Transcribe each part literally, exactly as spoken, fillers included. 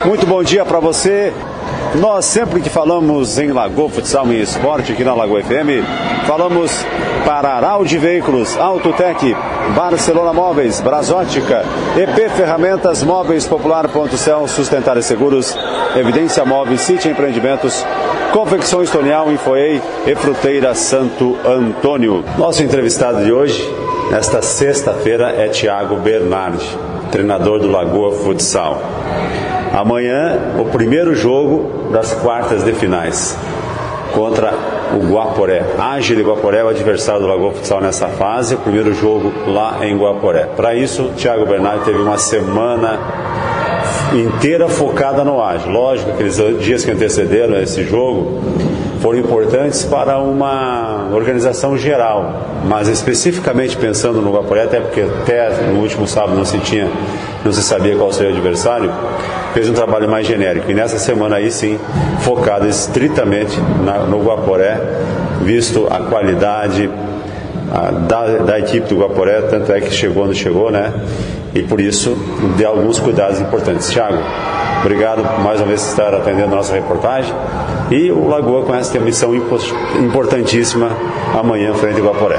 Muito bom dia para você. Nós sempre que falamos em Lagoa Futsal e Esporte aqui na Lagoa F M, falamos para Araldi Veículos, Autotec, Barcelona Móveis, Brasótica, E P Ferramentas, Móveis Popular, Ponto Céu, Sustentar e Seguros, Evidência Móveis, City Empreendimentos, Confecções Tonial, Infoei e Fruteira Santo Antônio. Nosso entrevistado de hoje, nesta sexta-feira, é Thiago Bernardi, treinador do Lagoa Futsal. Amanhã, o primeiro jogo das quartas de finais contra o Guaporé. Ágil Guaporé, o adversário do Lagoa Futsal nessa fase, o primeiro jogo lá em Guaporé. Para isso, o Thiago Bernardi teve uma semana inteira focada no Ágil. Lógico, aqueles dias que antecederam esse jogo foram importantes para uma organização geral, mas especificamente pensando no Guaporé, até porque até no último sábado não se tinha, não se sabia qual seria o adversário, fez um trabalho mais genérico. E nessa semana aí sim, focado estritamente na, no Guaporé, visto a qualidade a, da, da equipe do Guaporé, tanto é que chegou onde chegou, né? E por isso, deu alguns cuidados importantes. Thiago, obrigado mais uma vez por estar atendendo a nossa reportagem. E o Lagoa com essa missão importantíssima amanhã frente ao Guaporé.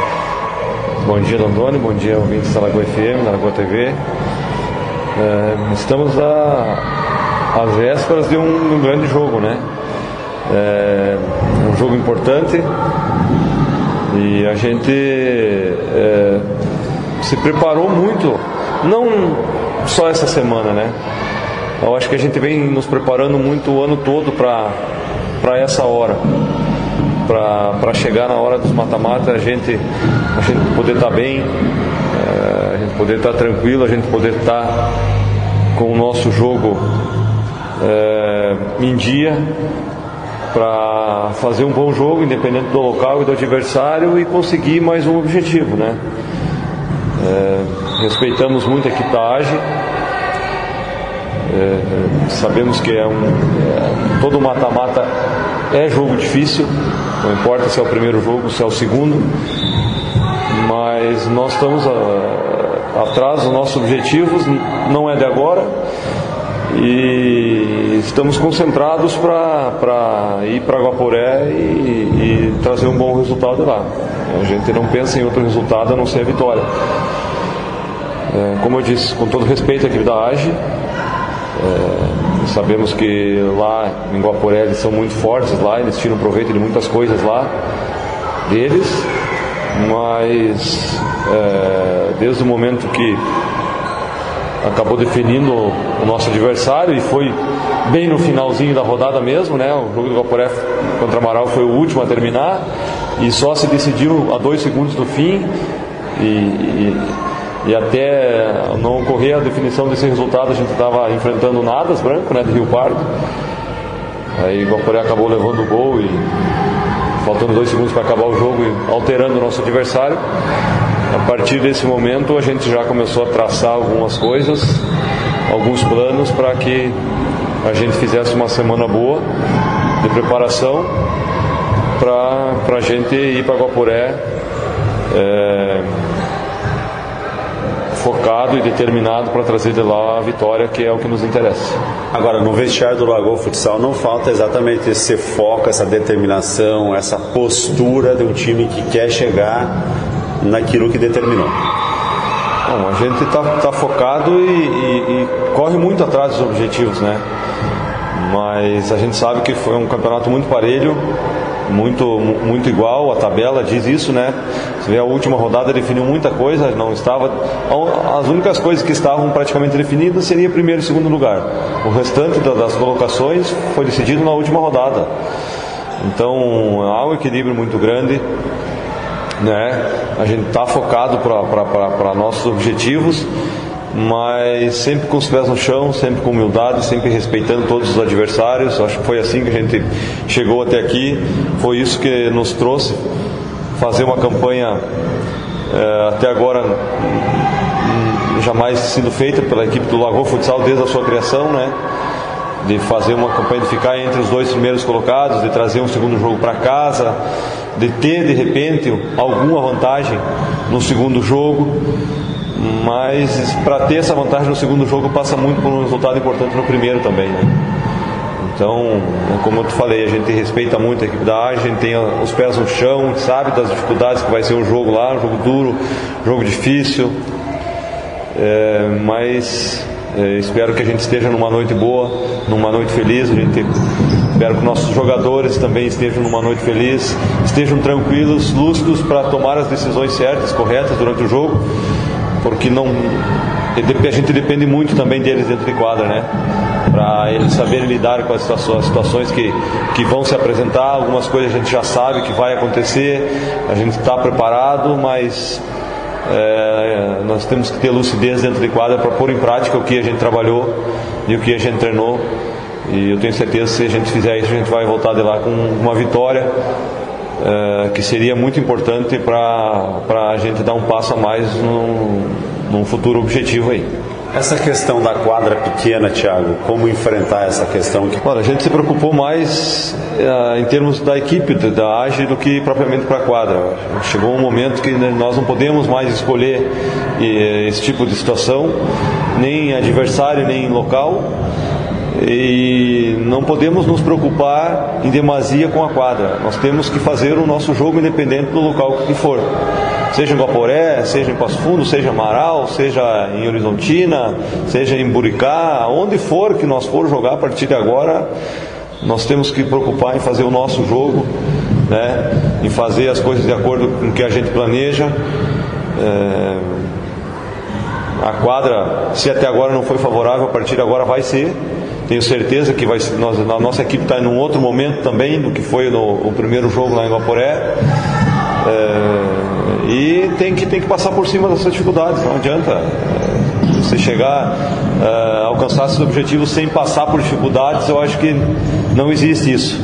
Bom dia, Dondoni, bom dia, ouvintes da Lagoa F M, da Lagoa T V. É, estamos a, às vésperas de um, um grande jogo, né? É, um jogo importante e a gente é, se preparou muito, não só essa semana, né? Eu acho que a gente vem nos preparando muito o ano todo para para essa hora, para chegar na hora dos mata-mata, a gente, a gente poder estar bem, é, a gente poder estar tranquilo, a gente poder estar com o nosso jogo é, em dia, para fazer um bom jogo, independente do local e do adversário, e conseguir mais um objetivo, né? É, respeitamos muito a equipe da A G E. É, sabemos que é um, é, todo mata-mata é jogo difícil, não importa se é o primeiro jogo, se é o segundo, mas nós estamos a, atrás dos nossos objetivos, não é de agora, e estamos concentrados para ir para Guaporé e, e trazer um bom resultado lá. A gente não pensa em outro resultado a não ser a vitória. É, como eu disse, com todo respeito à equipe da A G E, É, sabemos que lá em Guaporé eles são muito fortes lá, eles tiram proveito de muitas coisas lá deles, mas é, desde o momento que acabou definindo o nosso adversário, e foi bem no finalzinho da rodada mesmo, né? O jogo do Guaporé contra Amaral foi o último a terminar e só se decidiu a dois segundos do fim, e, e E até não ocorrer a definição desse resultado, a gente estava enfrentando o Nadas Branco, né, de Rio Pardo. Aí o Guaporé acabou levando o gol e faltando dois segundos para acabar o jogo e alterando o nosso adversário. A partir desse momento a gente já começou a traçar algumas coisas, alguns planos para que a gente fizesse uma semana boa de preparação para a gente ir para Guaporé é, focado e determinado para trazer de lá a vitória, que é o que nos interessa. Agora, no vestiário do Lagoa Futsal não falta exatamente esse foco, essa determinação, essa postura de um time que quer chegar naquilo que determinou. Bom, a gente está tá focado e, e, e corre muito atrás dos objetivos, né? Mas a gente sabe que foi um campeonato muito parelho, muito, muito igual, a tabela diz isso, né? Você vê, a última rodada definiu muita coisa, não estava, as únicas coisas que estavam praticamente definidas seria primeiro e segundo lugar. O restante das colocações foi decidido na última rodada. Então há um equilíbrio muito grande, né? A gente está focado para nossos objetivos, mas sempre com os pés no chão, sempre com humildade, sempre respeitando todos os adversários. Acho que foi assim que a gente chegou até aqui, foi isso que nos trouxe fazer uma campanha é, até agora jamais sido feita pela equipe do Lagoa Futsal desde a sua criação, né? De fazer uma campanha de ficar entre os dois primeiros colocados, de trazer um segundo jogo para casa, de ter de repente alguma vantagem no segundo jogo. mas para ter essa vantagem no segundo jogo passa muito por um resultado importante no primeiro também, né? Então, como eu te falei, a gente respeita muito a equipe da A G E, a gente tem os pés no chão, sabe das dificuldades que vai ser o jogo lá, um jogo duro, jogo difícil, é, mas é, espero que a gente esteja numa noite boa, numa noite feliz. A gente espero que nossos jogadores também estejam numa noite feliz, estejam tranquilos, lúcidos para tomar as decisões certas, corretas durante o jogo, porque não, a gente depende muito também deles dentro de quadra, né? Para eles saberem lidar com as situações, as situações que, que vão se apresentar. Algumas coisas a gente já sabe que vai acontecer, a gente está preparado, mas é, nós temos que ter lucidez dentro de quadra para pôr em prática o que a gente trabalhou e o que a gente treinou. E eu tenho certeza que se a gente fizer isso, a gente vai voltar de lá com uma vitória, é, que seria muito importante para a gente dar um passo a mais num, num futuro objetivo aí. Essa questão da quadra pequena, Thiago, como enfrentar essa questão? Olha, a gente se preocupou mais uh, em termos da equipe da A G E do que propriamente para a quadra. Chegou um momento que nós não podemos mais escolher uh, esse tipo de situação, nem adversário, nem local, e não podemos nos preocupar em demasia com a quadra. Nós temos que fazer o nosso jogo independente do local que for. Seja em Guaporé, seja em Passo Fundo, seja em Amaral, seja em Horizontina, seja em Buricá, onde for que nós for jogar a partir de agora, nós temos que preocupar em fazer o nosso jogo, né? Em fazer as coisas de acordo com o que a gente planeja. É... A quadra, se até agora não foi favorável, a partir de agora vai ser. Tenho certeza que vai ser, nós, a nossa equipe está em um outro momento também do que foi no, o primeiro jogo lá em Guaporé. É... E tem que, tem que passar por cima dessas dificuldades. Não adianta é, você chegar a alcançar esses objetivos sem passar por dificuldades. Eu acho que não existe isso.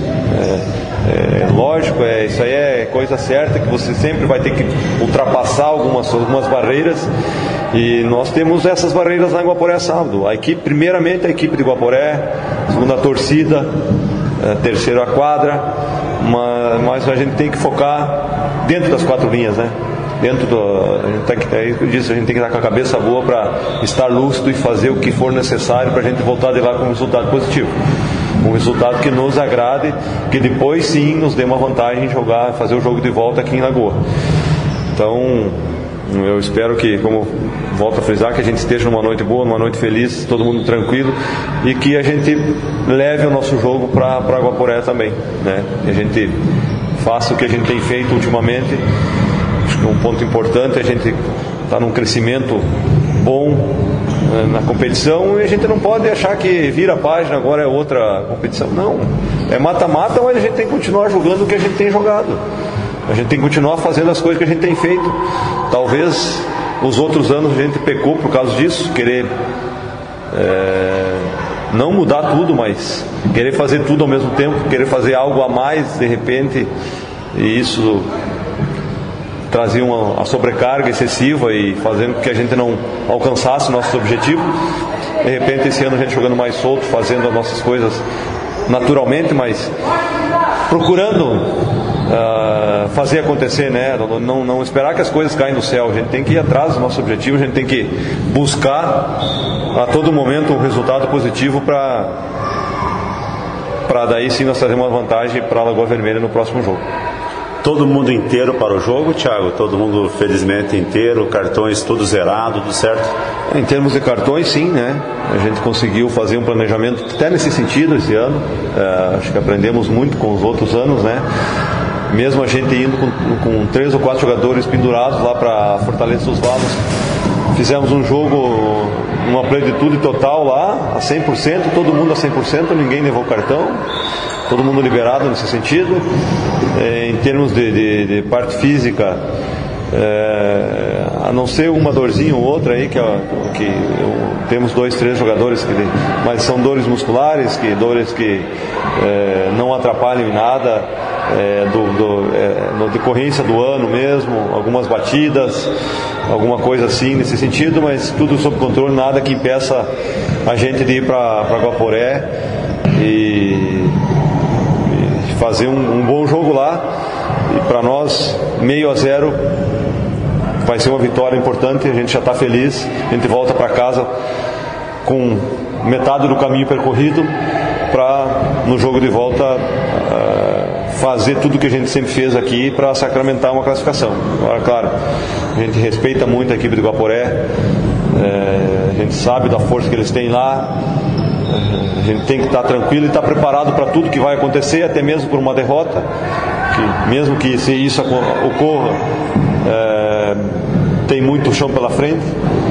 É, é lógico, é, isso aí é coisa certa, que você sempre vai ter que ultrapassar algumas, algumas barreiras. E nós temos essas barreiras lá em Guaporé sábado. A equipe, primeiramente a equipe de Guaporé, segunda a torcida, a terceira a quadra, mas, mas a gente tem que focar dentro das quatro linhas, né? Dentro do, a gente tem que, é isso que eu disse, a gente tem que estar com a cabeça boa para estar lúcido e fazer o que for necessário para a gente voltar de lá com um resultado positivo, um resultado que nos agrade, que depois sim nos dê uma vantagem em jogar, fazer o jogo de volta aqui em Lagoa. Então eu espero que, como volto a frisar, que a gente esteja numa noite boa, numa noite feliz, todo mundo tranquilo, e que a gente leve o nosso jogo para Guaporé também, né? E a gente faça o que a gente tem feito ultimamente. Acho que é um ponto importante, a gente está num crescimento bom, né, na competição, e a gente não pode achar que vira a página, agora é outra competição. Não, é mata-mata, mas a gente tem que continuar jogando o que a gente tem jogado. A gente tem que continuar fazendo as coisas que a gente tem feito. Talvez os outros anos a gente pecou por causa disso, querer é, não mudar tudo, mas querer fazer tudo ao mesmo tempo, querer fazer algo a mais de repente, e isso trazia uma, uma sobrecarga excessiva e fazendo com que a gente não alcançasse nossos objetivos. De repente esse ano a gente jogando mais solto, fazendo as nossas coisas naturalmente, mas procurando Uh, fazer acontecer, né? Não, não, não esperar que as coisas caem do céu. A gente tem que ir atrás do nosso objetivo, a gente tem que buscar a todo momento um resultado positivo para para daí sim nós trazermos uma vantagem para a Lagoa Vermelha no próximo jogo. Todo mundo inteiro para o jogo, Thiago? Todo mundo felizmente inteiro, cartões tudo zerado, tudo certo? Em termos de cartões, sim, né? A gente conseguiu fazer um planejamento até nesse sentido esse ano. É, acho que aprendemos muito com os outros anos, né? Mesmo a gente indo com, com três ou quatro jogadores pendurados lá para Fortaleza dos Valos, fizemos um jogo, uma plenitude total lá, a cem por cento, todo mundo a cem por cento, ninguém levou cartão, todo mundo liberado nesse sentido. É, em termos de, de, de parte física, é, a não ser uma dorzinha ou outra aí, que, que eu, temos dois, três jogadores, que, mas são dores musculares, que, dores que é, não atrapalham em nada. É, do, do, é, na decorrência do ano mesmo, algumas batidas, alguma coisa assim nesse sentido, mas tudo sob controle, nada que impeça a gente de ir para Guaporé e, e fazer um, um bom jogo lá. E para nós, meio a zero vai ser uma vitória importante, a gente já está feliz, a gente volta para casa com metade do caminho percorrido para, no jogo de volta, uh, fazer tudo que a gente sempre fez aqui para sacramentar uma classificação. Agora, claro, a gente respeita muito a equipe do Guaporé, uh, a gente sabe da força que eles têm lá, uh, a gente tem que estar tranquilo e estar preparado para tudo que vai acontecer, até mesmo por uma derrota, que mesmo que se isso ocorra, uh, tem muito chão pela frente,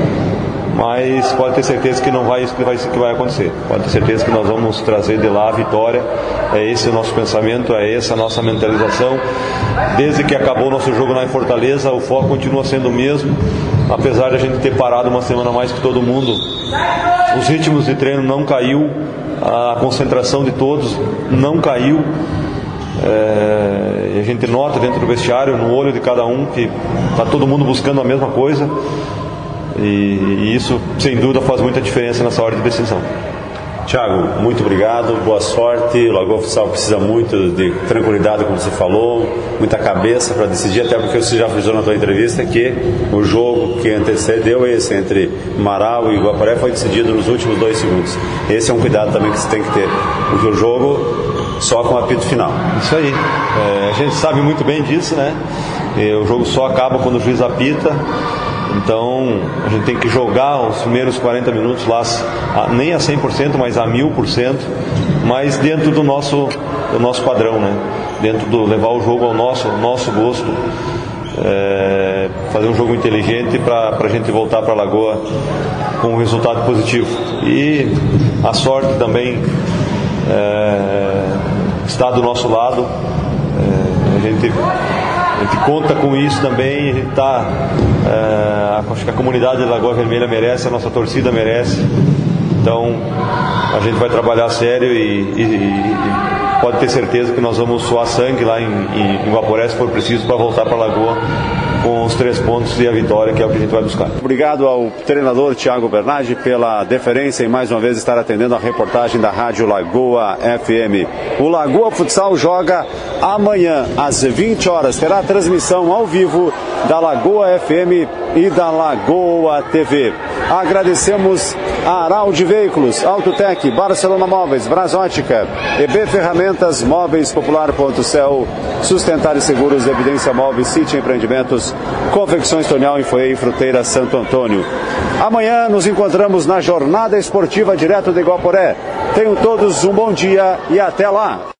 mas pode ter certeza que não vai isso que vai, que vai acontecer. Pode ter certeza que nós vamos trazer de lá a vitória. É esse o nosso pensamento, é essa a nossa mentalização. Desde que acabou o nosso jogo lá em Fortaleza, o foco continua sendo o mesmo, apesar de a gente ter parado uma semana a mais que todo mundo. Os ritmos de treino não caiu, a concentração de todos não caiu. É, a gente nota dentro do vestiário, no olho de cada um, que está todo mundo buscando a mesma coisa. E, e isso, sem dúvida, faz muita diferença nessa hora de decisão. Thiago, muito obrigado, boa sorte. O Lagoa Futsal precisa muito de tranquilidade, como você falou, muita cabeça para decidir, até porque você já frisou na tua entrevista que o jogo que antecedeu esse entre Marau e Guaporé foi decidido nos últimos dois segundos. Esse é um cuidado também que você tem que ter, porque o jogo só com o apito final. Isso aí, é, a gente sabe muito bem disso, né? E o jogo só acaba quando o juiz apita. Então a gente tem que jogar os primeiros quarenta minutos lá, nem a cem por cento, mas a mil por cento, mas dentro do nosso, do nosso padrão, né? Dentro do levar o jogo ao nosso, nosso gosto, é, fazer um jogo inteligente para a gente voltar para a Lagoa com um resultado positivo. E a sorte também é, está do nosso lado, é, a gente A gente conta com isso também, a gente está, é, acho que a comunidade da Lagoa Vermelha merece, a nossa torcida merece, então a gente vai trabalhar sério e, e, e pode ter certeza que nós vamos suar sangue lá em, em, em Guaporé, se for preciso, para voltar para a Lagoa com os três pontos e a vitória, que é o que a gente vai buscar. Obrigado ao treinador Thiago Bernardi pela deferência e mais uma vez estar atendendo a reportagem da Rádio Lagoa F M. O Lagoa Futsal joga amanhã às vinte horas, terá transmissão ao vivo da Lagoa F M e da Lagoa T V. Agradecemos a Araldi Veículos, Autotec, Barcelona Móveis, Brasótica, E B Ferramentas, Móveis Popular Ponto Céu, Sustentar e Seguros, Evidência Móveis, City Empreendimentos, Confecções Tonhal, Infoei, Fruteira Santo Antônio. Amanhã nos encontramos na Jornada Esportiva direto de Guaporé. Tenham todos um bom dia e até lá!